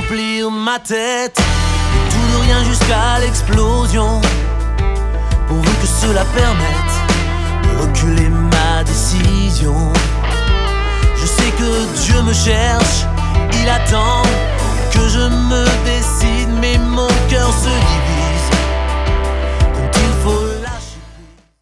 remplir ma tête de tout de rien jusqu'à l'explosion, pourvu que cela permette de reculer ma décision. Je sais que Dieu me cherche, il attend